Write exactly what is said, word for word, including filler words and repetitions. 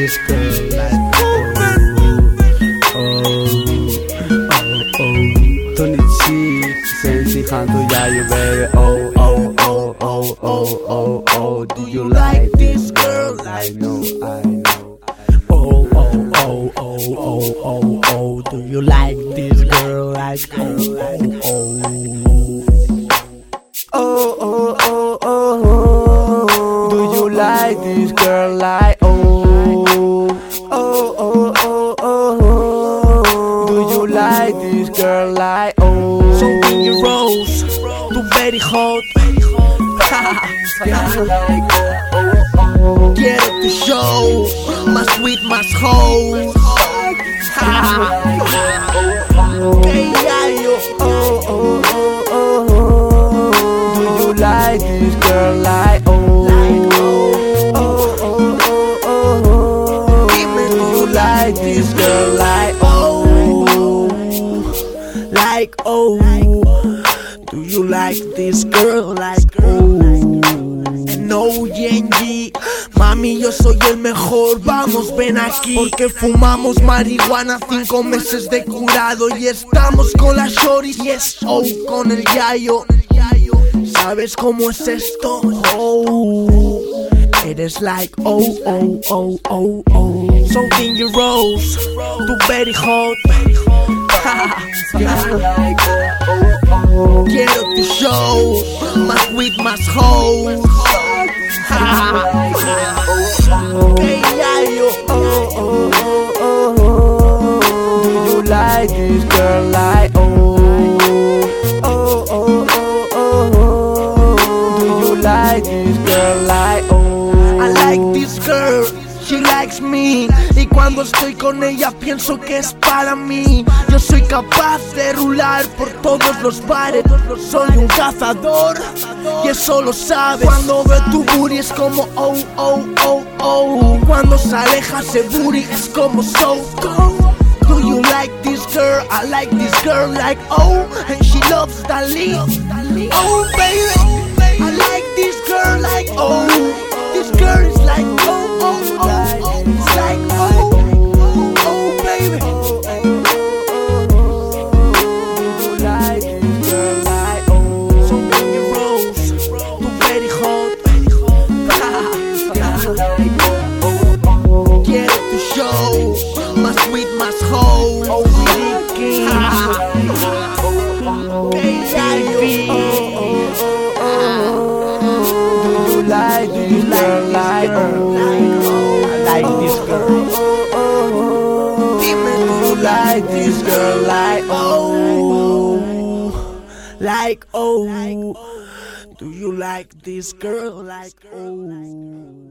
this girl like oh, oh, oh, oh. Tony G, Sensi Hanto Yayo, baby. Oh, oh, oh, oh, oh, oh, oh. Do you like this girl? I know, I know. Oh, oh, oh, oh, oh, oh, oh. Do you like this girl? Like oh, oh, oh. Oh, oh, oh, oh, oh. Do you like this girl? Like oh, oh, oh, oh, oh, oh. Do you like this girl? Like oh. Something you rose, too very hot. Quiero tu show, más sweet, más hoe. Hey, yo, oh, oh, oh, oh, oh. Do you like this girl? Like oh, oh, oh, oh, oh, oh. Do you like this girl? Like oh, Like oh, do you like this girl? Like oh. No, Genji, mami, yo soy el mejor, vamos, ven aquí. Porque fumamos marihuana, cinco meses de curado. Y estamos con las shoris, yes, oh, con el yayo. ¿Sabes cómo es esto? Oh, eres like oh, oh, oh, oh, oh. Something you rose, too very hot. Quiero tu show, más weed, más hoe. Hey, yo, oh, oh, oh, oh, oh. Do you like this girl? Like oh, oh, oh, oh, oh, oh. Do you like this girl? Like oh. I like this girl, she likes me. Y cuando estoy con ella pienso que es para mí. Yo soy capaz de rular por todos los bares. Soy un cazador y eso lo sabes. Cuando veo tu booty es como oh, oh, oh, oh. Cuando se aleja ese booty es como so cold. Do you like this girl? I like this girl like oh. And she loves Dali. Oh baby, I like this girl like oh. This girl is like oh, oh, oh, oh. It's like oh, oh, oh baby. Do you like this girl? Like oh. Something you rose, too very hot. Quiero tu show, más sweet, más hoe. Oh, Ricky. Baby, Do you like this girl? Like oh. I like this girl. Do you like this girl? Like oh. like oh. Do you like this girl? Like oh.